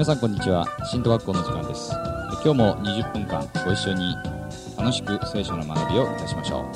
さんこんにちは。新都学校の時間です。今日も20分間ご一緒に楽しく聖書の学びをいたしましょう。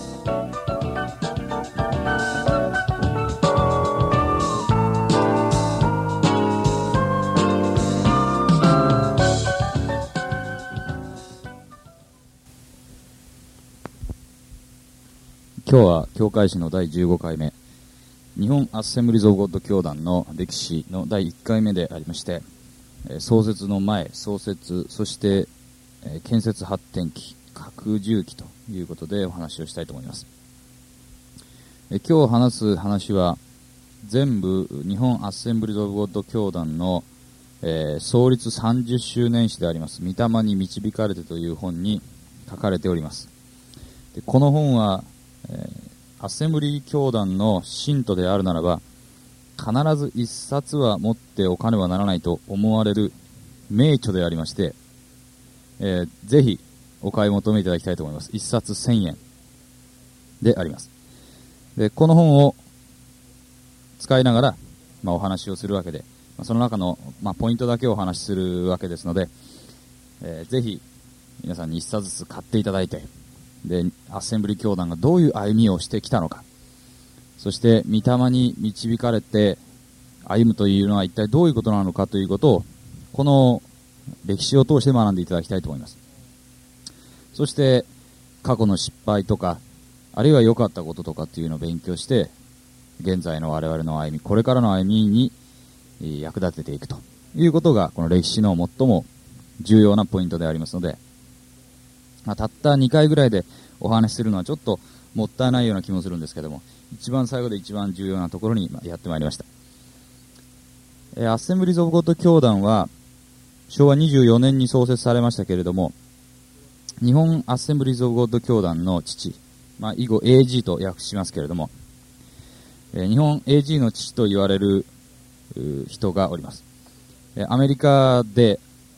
今日は教会史の第15回目、日本アッセンブリーズ・オブ・ゴッド教団の歴史の第1回目でありまして、創設の前、創設、そして建設発展期、拡充期ということでお話をしたいと思います。今日話す話は全部日本アッセンブリーズ・オブ・ゴッド教団の、創立30周年史であります御霊に導かれてという本に書かれております。でこの本は、アッセンブリー教団の信徒であるならば必ず一冊は持っておかねばならないと思われる名著でありまして、ぜひお買い求めいただきたいと思います。一冊1000円であります。でこの本を使いながら、お話をするわけで、その中の、ポイントだけをお話しするわけですので、ぜひ皆さんに一冊ずつ買っていただいて、でアッセンブリー教団がどういう歩みをしてきたのか、そして御霊に導かれて歩むというのは一体どういうことなのかということをこの歴史を通して学んでいただきたいと思います。そして過去の失敗とかあるいは良かったこととかっていうのを勉強して現在の我々の歩み、これからの歩みに役立てていくということがこの歴史の最も重要なポイントでありますので、たった2回ぐらいでお話しするのはちょっともったいないような気もするんですけども、一番最後で一番重要なところにやってまいりました。アッセンブリーズ・オブ・ゴッド教団は昭和24年に創設されましたけれども、日本アッセンブリーズ・オブ・ゴッド教団の父、以後 AG と訳しますけれども、日本 AG の父と言われる人がおります。アメリカで、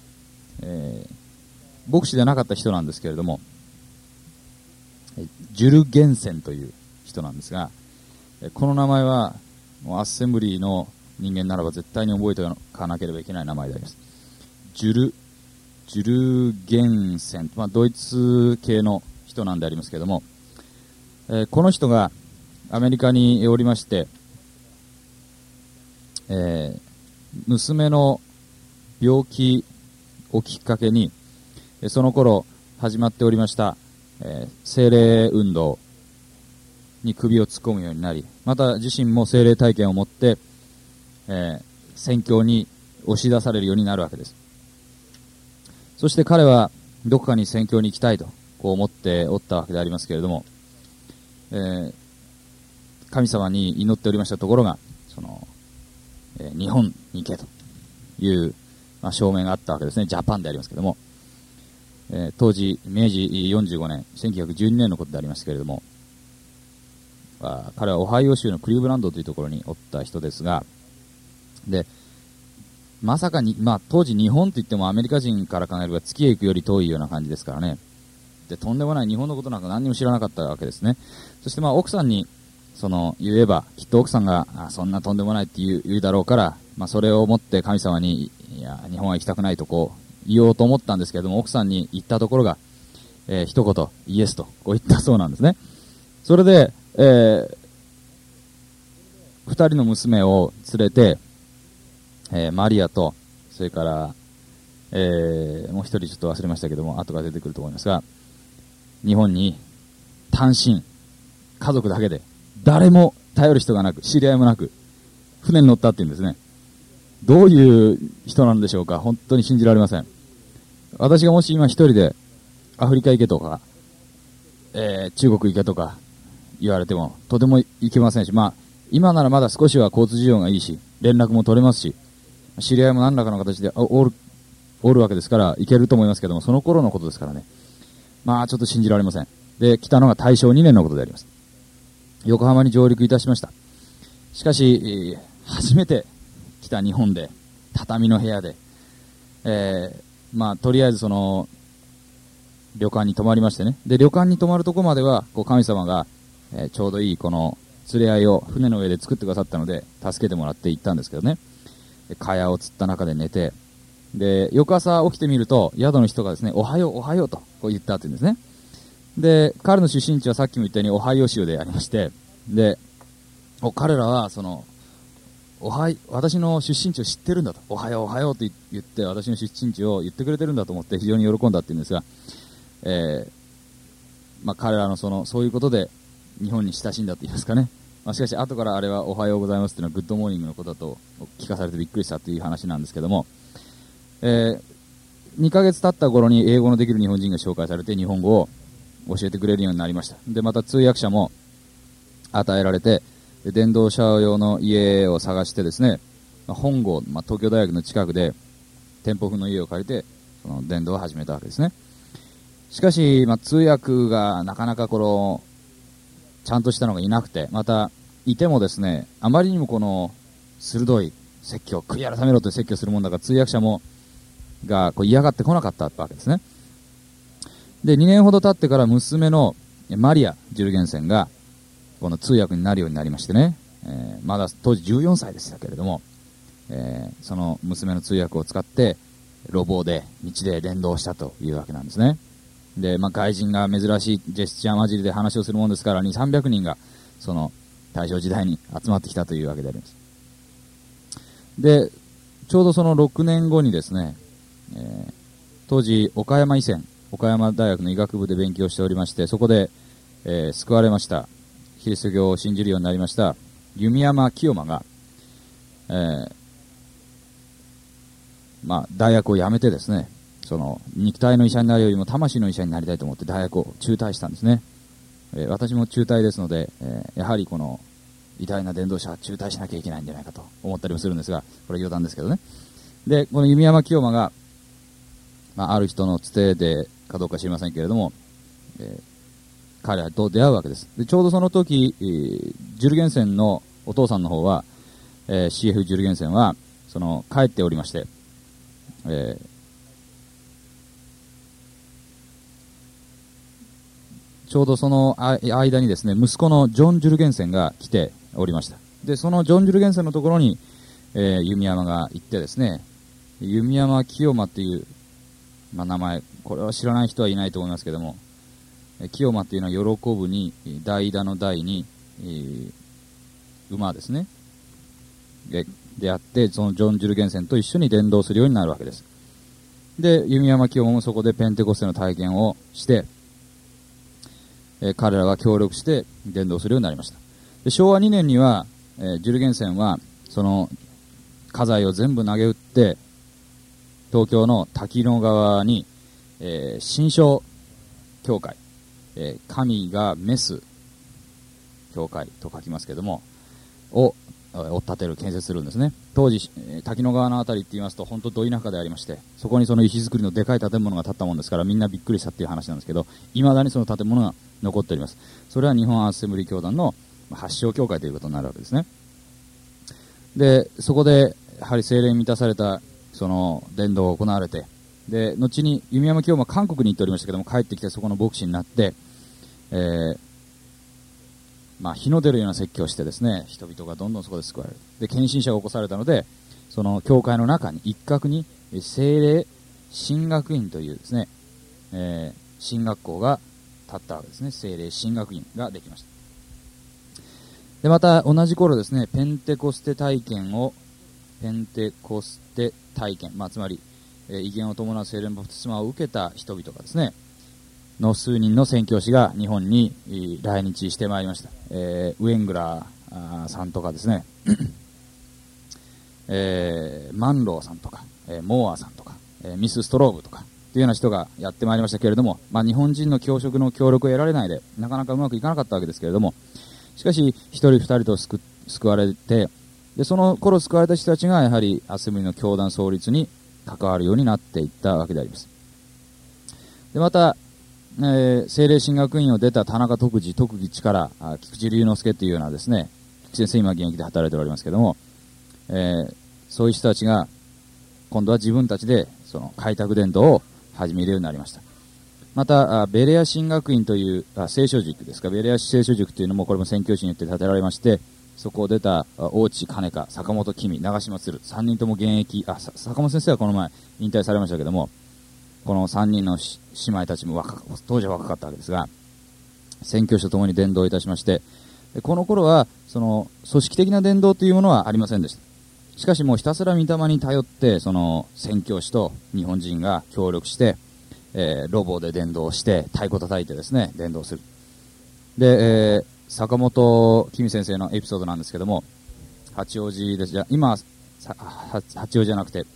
牧師でなかった人なんですけれども、ジュル・ゲンセンという人なんですが、この名前はもうアッセンブリーの人間ならば絶対に覚えておかなければいけない名前であります。ジュル・ゲンセン、ドイツ系の人なんでありますけれども、この人がアメリカにおりまして、娘の病気をきっかけにその頃始まっておりました聖霊運動に首を突っ込むようになり、また自身も聖霊体験を持って、宣教に押し出されるようになるわけです。そして彼はどこかに宣教に行きたいとこう思っておったわけでありますけれども、神様に祈っておりましたところが日本に行けという、証明があったわけですね。ジャパンでありますけれども、当時明治45年1912年のことでありましたけれども、彼はオハイオ州のクリーブランドというところにおった人ですが、でまさかに、当時日本といってもアメリカ人から考えれば月へ行くより遠いような感じですからね。でとんでもない日本のことなんか何にも知らなかったわけですね。そして奥さんに言えばきっと奥さんがそんなとんでもないって言うだろうから、それをもって神様にいや日本は行きたくないとこう言おうと思ったんですけれども、奥さんに言ったところが、一言イエスとこう言ったそうなんですね。それで、二人の娘を連れて、マリアとそれから、もう一人ちょっと忘れましたけども後が出てくると思いますが、日本に単身家族だけで誰も頼る人がなく知り合いもなく船に乗ったっていうんですね。どういう人なんでしょうか。本当に信じられません。私がもし今一人でアフリカ行けとか、中国行けとか言われてもとても行けませんし、今ならまだ少しは交通事情がいいし連絡も取れますし知り合いも何らかの形でおるわけですから行けると思いますけども、その頃のことですからね、ちょっと信じられません。で来たのが大正2年のことであります。横浜に上陸いたしました。しかし、初めて来た日本で畳の部屋で、とりあえず旅館に泊まりましてね。で旅館に泊まるとこまでは神様が、ちょうどいいこの連れ合いを船の上で作ってくださったので助けてもらって行ったんですけどね。蚊帳を釣った中で寝て、 で、翌朝起きてみると、宿の人がですね、おはよう、おはようとこう言ったって言うんですね。で、彼の出身地はさっきも言ったようにオハイオ州でありまして、で、彼らは私の出身地を知ってるんだと、おはようおはようと言って私の出身地を言ってくれてるんだと思って非常に喜んだって言うんですが、彼らのそういうことで日本に親しんだと言いますかね。しかし後からあれはおはようございますっていうのはグッドモーニングのことだと聞かされてびっくりしたという話なんですけども、2ヶ月経った頃に英語のできる日本人が紹介されて日本語を教えてくれるようになりました。で、また通訳者も与えられて、電動車用の家を探してですね、本郷、東京大学の近くで店舗風の家を借りてその電動を始めたわけですね。しかし、通訳がなかなかちゃんとしたのがいなくて、またいてもですね、あまりにも鋭い説教、悔い改めろという説教するもんだから通訳者が嫌がってこなかったわけですね。で、2年ほど経ってから娘のマリア・ジュルゲンセンがこの通訳になるようになりましてね、まだ当時14歳でしたけれども、その娘の通訳を使って路傍で道で伝道したというわけなんですね。で、外人が珍しいジェスチャー混じりで話をするもんですから2、300人がその大正時代に集まってきたというわけであります。で、ちょうどその6年後にですね、当時岡山大学の医学部で勉強しておりまして、そこで、救われました、キリスト教を信じるようになりました弓山清馬が、大学を辞めてですね、その肉体の医者になるよりも魂の医者になりたいと思って大学を中退したんですね。私も中退ですので、やはりこの偉大な伝道者は中退しなきゃいけないんじゃないかと思ったりもするんですが、これは余談ですけどね。で、この弓山清馬が、ある人のつてでかどうか知りませんけれども、彼らと出会うわけです。で、ちょうどその時、ジュルゲンセンのお父さんの方は、CF ジュルゲンセンは帰っておりまして、ちょうどその間にですね、息子のジョン・ジュルゲンセンが来ておりました。で、そのジョン・ジュルゲンセンのところに、弓山が行ってですね、弓山清馬っていう、名前、これは知らない人はいないと思いますけども、清馬っていうのは喜ぶに、代打の代に、馬ですね。であって、そのジョン・ジュルゲンセンと一緒に伝道するようになるわけです。で、弓山清馬もそこでペンテコステの体験をして、彼らが協力して伝道するようになりました。で、昭和2年には、ジュルゲンセンはその家財を全部投げ打って東京の滝野川に、新章教会、神が召す教会と書きますけどもを建てる、建設するんですね。当時、滝野川のあたりって言いますと本当ど田舎でありまして、そこにその石造りのでかい建物が建ったもんですからみんなびっくりしたっていう話なんですけど、未だにその建物が残っております。それは日本アッセンブリー教団の発祥教会ということになるわけですね。で、そこでやはり聖霊に満たされたその伝道が行われて、で、後に弓山清馬韓国に行っておりましたけども、帰ってきてそこの牧師になって、日の出るような説教をしてですね、人々がどんどんそこで救われる。で、献身者が起こされたので、その教会の中に一角に聖霊神学院というですね、神学校が建ったわけですね。聖霊神学院ができました。で、また同じ頃ですね、ペンテコステ体験、つまり、異言を伴う聖霊のバプテスマを受けた人々がですね、の数人の宣教師が日本に来日してまいりました。ウェングラーさんとかですね、マンローさんとか、モーアさんとか、ミス・ストローブとかというような人がやってまいりましたけれども、日本人の教職の協力を得られないでなかなかうまくいかなかったわけですけれども、しかし一人二人と救われて、でその頃救われた人たちがやはりアッセンブリの教団創立に関わるようになっていったわけであります。でまた、聖霊神学院を出た田中徳次力、菊池龍之介というようなですね、先生今現役で働いておりますけれども、そういう人たちが今度は自分たちでその開拓伝道を始めるようになりました。またベレア神学院という聖書塾ですか、ベレア聖書塾というのもこれも宣教師によって建てられまして、 そこを出た大地金香、坂本公、長島鶴、3人とも現役、坂本先生はこの前引退されましたけども、この3人の姉妹たちも当時は若かったわけですが、宣教師とともに伝道いたしまして、この頃はその組織的な伝道というものはありませんでした。しかしもうひたすら御霊に頼って、その宣教師と日本人が協力して、ロボで伝道して、太鼓叩いてですね、伝道する。で、坂本公先生のエピソードなんですけども、八王子です。じゃ今、八王子じゃなくて、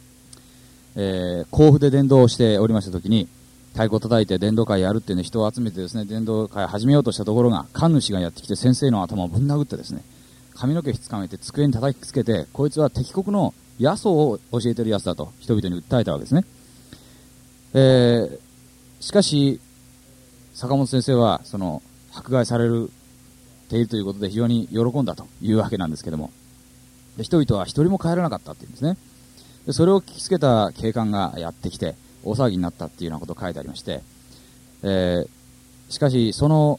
甲府で伝道をしておりましたときに、太鼓叩いて伝道会やるっていうね、人を集めてですね、伝道会始めようとしたところが、神主がやってきて先生の頭をぶん殴ってですね、髪の毛ひっつかめて机に叩きつけて、こいつは敵国の野草を教えてるやつだと人々に訴えたわけですね。しかし坂本先生はその迫害されているということで非常に喜んだというわけなんですけども、で人々は一人も帰らなかったっていうんですね。でそれを聞きつけた警官がやってきて大騒ぎになったっていうようなことを書いてありまして、しかしその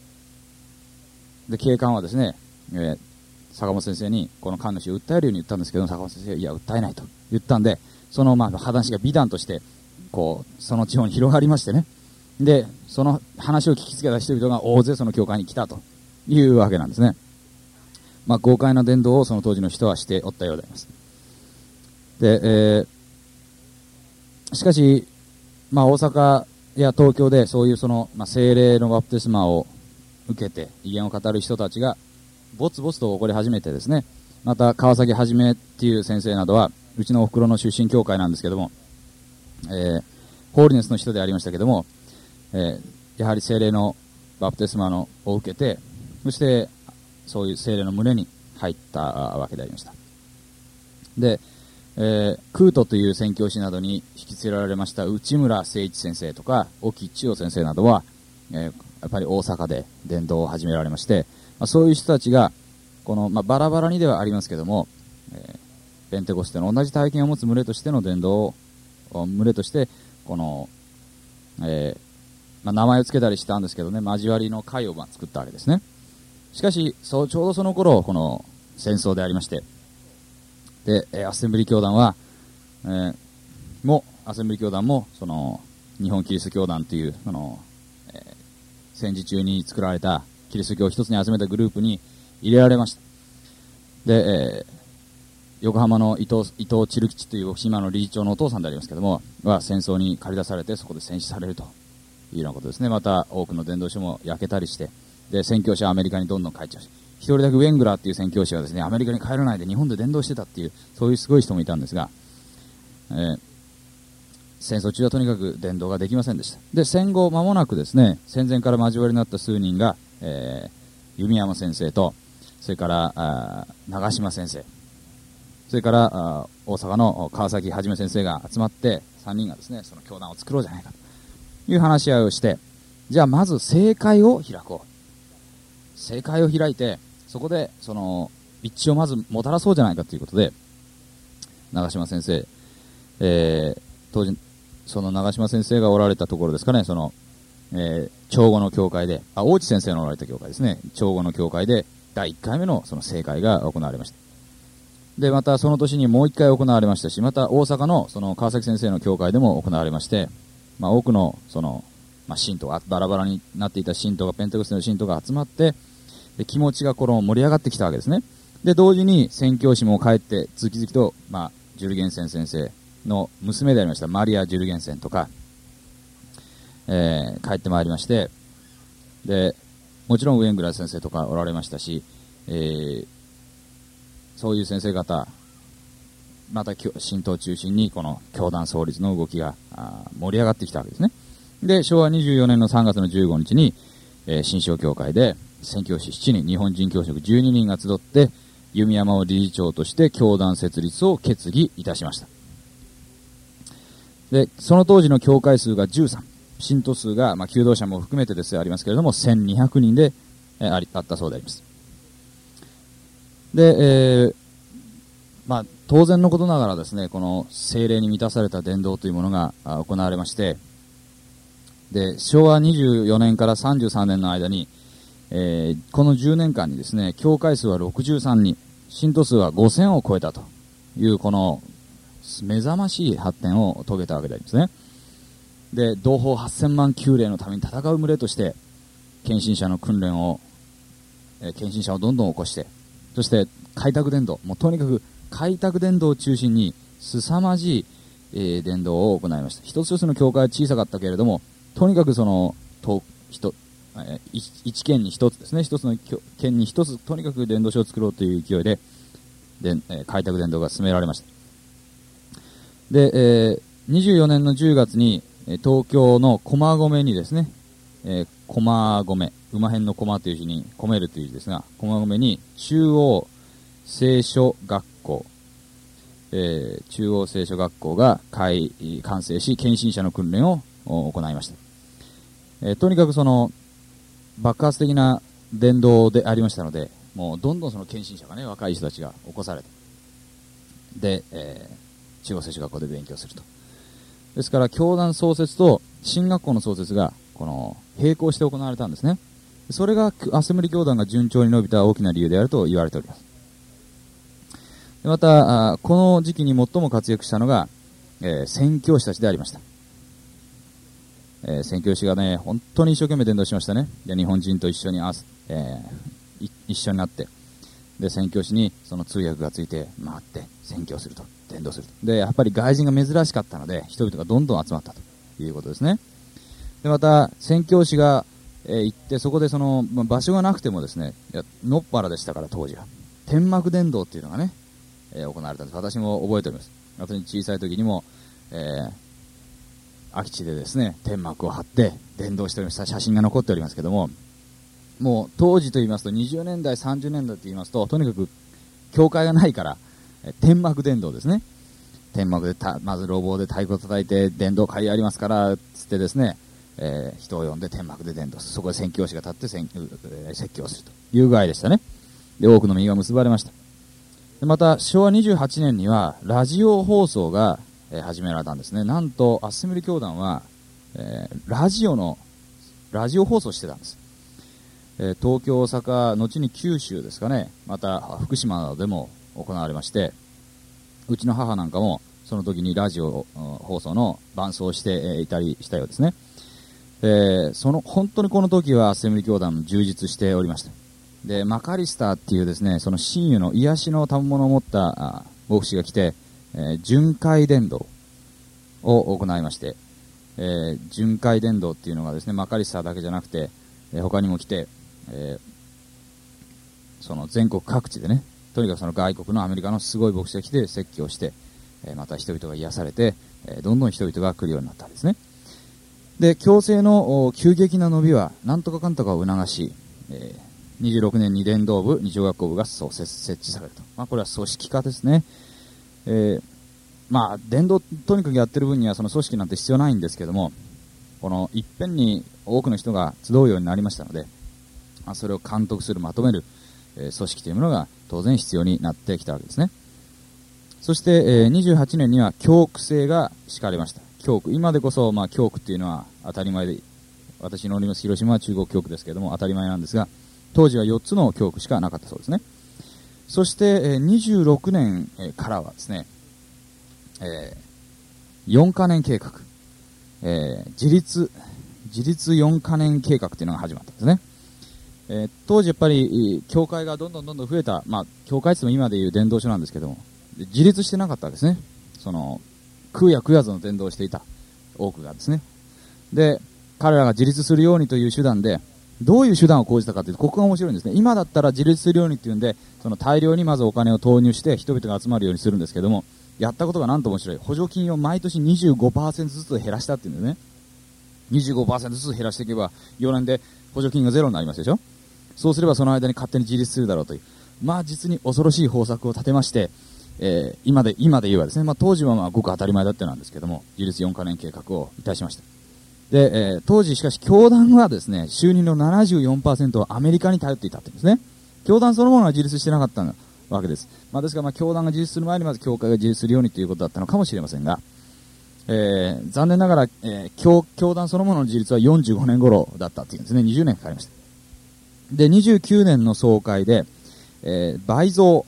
で警官はですね、坂本先生にこの神主を訴えるように言ったんですけど、坂本先生はいや訴えないと言ったんで、その話が美談としてこうその地方に広がりましてね、でその話を聞きつけた人々が大勢その教会に来たというわけなんですね。豪快な伝道をその当時の人はしておったようであります。で、しかし、大阪や東京でそういうその、聖霊のバプテスマを受けて威厳を語る人たちがぼつぼつと起こり始めてですね、また川崎はじめっていう先生などはうちのお袋の出身教会なんですけども、ホーリネスの人でありましたけども、やはり聖霊のバプテスマを受けて、そしてそういう聖霊の胸に入ったわけでありました。で、クートという宣教師などに引き連れられました内村誠一先生とか沖千代先生などは、やっぱり大阪で伝道を始められまして、そういう人たちがこの、バラバラにではありますけども、ペンテコステの同じ体験を持つ群れとしての伝道を群れとしてこの、名前を付けたりしたんですけどね、交わりの会を作ったわけですね。しかしちょうどその頃この戦争でありまして、でアッセンブリー教団は、アッセンブリー教団もその日本キリスト教団というその、戦時中に作られたキリスト教を一つに集めたグループに入れられました。で、横浜の伊藤千ル吉という今の理事長のお父さんでありますけどもは戦争に駆り出されてそこで戦死されるというようなことですね。また多くの伝道書も焼けたりして、で宣教師はアメリカにどんどん帰っちゃうし、一人だけウェングラーっていう宣教師はですね、アメリカに帰らないで日本で伝道してたっていう、そういうすごい人もいたんですが、戦争中はとにかく伝道ができませんでした。で戦後間もなくですね、戦前から交わりになった数人が、弓山先生と、それから長島先生、それから大阪の川崎はじめ先生が集まって3人がですね、その教団を作ろうじゃないかという話し合いをして、じゃあまず聖会を開こう、聖会を開いてそこでその一致をまずもたらそうじゃないかということで、長島先生、当時その長島先生がおられたところですかね、その、長後の教会で、大地先生のおられた教会ですね、長後の教会で第1回目のその聖会が行われました。でまたその年にもう1回行われましたし、また大阪のその川崎先生の教会でも行われまして、多くのその、信徒がバラバラになっていた信徒が、ペンテコステの信徒が集まって、で気持ちがこの盛り上がってきたわけですね。で同時に宣教師も帰って次々と、ジュルゲンセン先生の娘でありましたマリア・ジュルゲンセンとか、帰ってまいりまして、でもちろんウェングラー先生とかおられましたし、そういう先生方、また信徒を中心にこの教団創立の動きが盛り上がってきたわけですね。で昭和24年の3月の15日に、新章教会で宣教師7人、日本人教職12人が集って弓山を理事長として教団設立を決議いたしました。でその当時の教会数が13、信徒数が、求道者も含めてですありますけれども1200人で、あったそうであります。で、当然のことながらですね、この聖霊に満たされた伝道というものが行われまして、で昭和24年から33年の間に、 この10年間にですね、教会数は63人、信徒数は5000を超えたという、この目覚ましい発展を遂げたわけでありますね。で、同胞8000万旧霊のために戦う群れとして、献身者の訓練を、献身者をどんどん起こして、そして開拓伝道、もうとにかく開拓伝道を中心に凄まじい、伝道を行いました。一つ一つの教会は小さかったけれども、とにかくその一県に一つですね、一つの県に一つとにかく伝道所を作ろうという勢いで開拓伝道が進められました。で、24年の10月に東京の駒込にですね、駒込、馬編の駒という字に込めるという字ですが、駒込に中央聖書学校、中央聖書学校が完成し、献身者の訓練を行いました。とにかくその爆発的な伝道でありましたので、もうどんどんその献身者がね、若い人たちが起こされて、で、中央聖書学校で勉強すると。ですから教団創設と神学校の創設がこの並行して行われたんですね。それがアセンブリ教団が順調に伸びた大きな理由であると言われております。またこの時期に最も活躍したのが、宣教師たちでありました。宣教師がね、本当に一生懸命伝道しましたね。で、日本人と一緒に一緒になって、で、宣教師にその通訳がついて回って宣教すると、伝道すると。で、やっぱり外人が珍しかったので、人々がどんどん集まったということですね。で、また、宣教師が、行って、そこでその、場所がなくてもですね、のっぱらでしたから当時は。天幕伝道っていうのがね、行われたんです。私も覚えております。私小さい時にも、空き地でですね、天幕を張って伝道しておりました写真が残っておりますけども、もう当時と言いますと20年代30年代と言いますと、とにかく教会がないから天幕伝道ですね。天幕でまず路傍で太鼓を叩いて伝道会やりますからつってですね、人を呼んで天幕で伝道する。そこで宣教師が立って説教するという具合でしたね。で、多くの実が結ばれました。で、また昭和28年にはラジオ放送が始められたんですね。なんとアッセンブリ教団は、ラジオ放送してたんです。東京、大阪、後に九州ですかね、また福島などでも行われまして、うちの母なんかもその時にラジオ放送の伴奏をしていたりしたようですね。本当にこの時はアッセンブリ教団も充実しておりました。で、マカリスターっていうですね、その真輸の癒しの賜物を持った牧師が来て、巡回伝道を行いまして、巡回伝道っていうのがですね、マカリスターだけじゃなくて、他にも来て、その全国各地でね、とにかくその外国のアメリカのすごい牧師が来て説教して、また人々が癒されて、どんどん人々が来るようになったんですね。で、教制の急激な伸びはなんとかかんとかを促し、26年に伝道部、二条学校部が設置されると。これは組織化ですね。伝道とにかくやってる分にはその組織なんて必要ないんですけども、このいっぺんに多くの人が集うようになりましたので、それを監督する、まとめる、組織というものが当然必要になってきたわけですね。そして、28年には教区制が敷かれました。教区、今でこそ教区っていうのは当たり前で、私のおります広島は中国教区ですけれども当たり前なんですが、当時は4つの教区しかなかったそうですね。そして、26年からはですね、4カ年計画、自立4カ年計画というのが始まったんですね。当時やっぱり教会がどんどん増えた、教会っても今でいう伝道所なんですけども、自立してなかったですね。その空や食わずの伝道をしていた多くがですね。で、彼らが自立するようにという手段で、どういう手段を講じたかというと、ここが面白いんですね。今だったら自立するようにっていうんで、その大量にまずお金を投入して人々が集まるようにするんですけども、やったことがなんと面白い。補助金を毎年 25% ずつ減らしたっていうんですね。25% ずつ減らしていけば、4年で補助金がゼロになりますでしょ。そうすればその間に勝手に自立するだろうという。実に恐ろしい方策を立てまして、今で言えばですね、当時はごく当たり前だったなんですけども、自立4カ年計画をいたしました。で、当時しかし教団はですね、収入の 74% をアメリカに頼っていたっていうんですね。教団そのものは自立してなかったわけです。ですから教団が自立する前にまず教会が自立するようにということだったのかもしれませんが、残念ながら、教団そのものの自立は45年頃だったっていうんですね。20年かかりました。 で、29年の総会で、倍増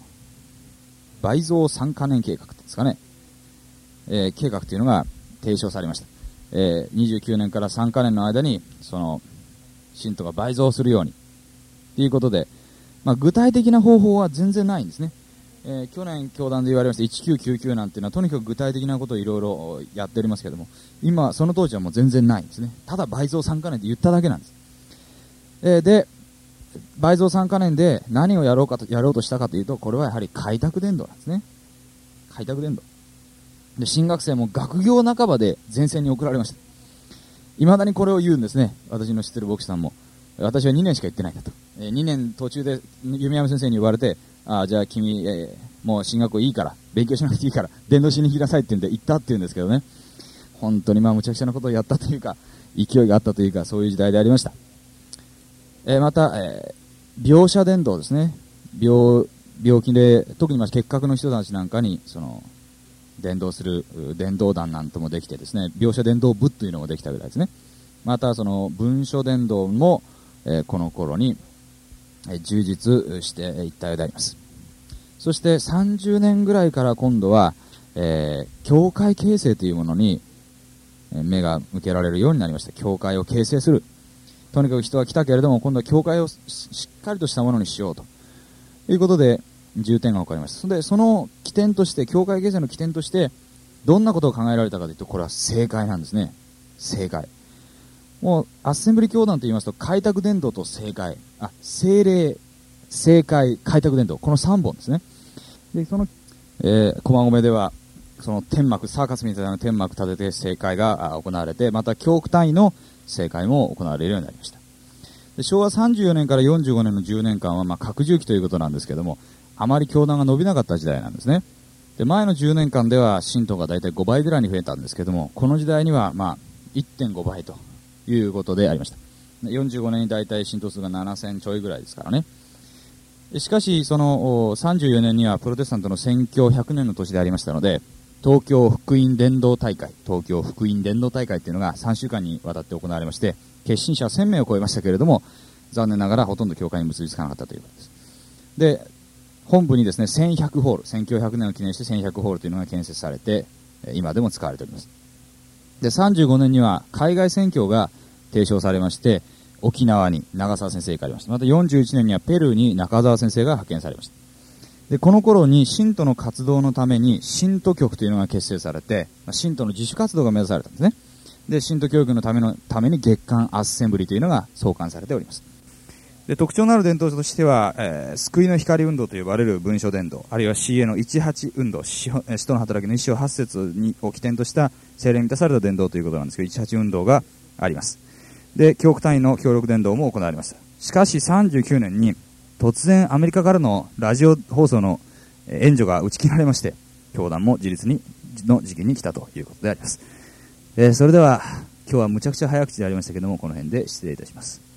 3カ年計画ですかね。計画というのが提唱されました。29年から3カ年の間に、信徒が倍増するように。ということで、具体的な方法は全然ないんですね。去年教団で言われました1999なんていうのはとにかく具体的なことをいろいろやっておりますけども、今、その当時はもう全然ないんですね。ただ倍増3カ年って言っただけなんです。で、倍増3カ年で何をやろうとしたかというと、これはやはり開拓伝道なんですね。開拓伝道。で、新学生も学業半ばで前線に送られました。未だにこれを言うんですね。私の知ってる牧師さんも。私は2年しか行ってないんだと。2年途中で弓山先生に言われて、じゃあ君、もう進学校いいから、勉強しなくていいから、伝道しに来なさいって言うんで行ったって言うんですけどね。本当にむちゃくちゃなことをやったというか、勢いがあったというか、そういう時代でありました。また、病者伝道ですね。病気で、特に結核の人たちなんかに、伝道する伝道団なんともできてですね、病者伝道部というのもできたぐらいですね。また、文書伝道も、この頃に、充実していったようであります。そして30年ぐらいから今度は、教会形成というものに目が向けられるようになりました。教会を形成する。とにかく人は来たけれども、今度は教会をしっかりとしたものにしようということで重点が置かれました。で、その起点として、教会形成の起点としてどんなことを考えられたかというと、これは正解なんですね。正解。もうアッセンブリ教団と言いますと、開拓伝道と正解、聖霊、正解、開拓伝道、この3本ですね。で、駒込ではその天幕、サーカスみたいな天幕立てて正解が行われて、また教区単位の正解も行われるようになりました。で、昭和34年から45年の10年間は拡充期ということなんですけども、あまり教団が伸びなかった時代なんですね。で、前の10年間では信徒がだいたい5倍ぐらいに増えたんですけども、この時代には1.5 倍ということでありました。45年にだいたい信徒数が7000ちょいぐらいですからね。しかし、34年にはプロテスタントの宣教100年の年でありましたので、東京福音伝道大会というのが3週間にわたって行われまして、決心者1000名を超えましたけれども、残念ながらほとんど教会に結びつかなかったということです。で、本部にですね、1100ホール、宣教100年を記念して1100ホールというのが建設されて、今でも使われております。で、35年には海外宣教が提唱されまして、沖縄に長澤先生が行かれました。また41年にはペルーに中澤先生が派遣されました。で、この頃に信徒の活動のために信徒局というのが結成されて、信徒の自主活動が目指されたんですね。で、信徒教育のために月間アッセンブリというのが創刊されております。で、特徴のある伝道としては、救いの光運動と呼ばれる文書伝道、あるいは CA の18運動、使徒の働きの1章8節を起点とした聖霊に満たされた伝道ということなんですけど、18運動があります。で、教区単位の協力伝道も行われました。しかし39年に突然アメリカからのラジオ放送の援助が打ち切られまして、教団も自立の時期に来たということであります。それでは今日はむちゃくちゃ早口でありましたけども、この辺で失礼いたします。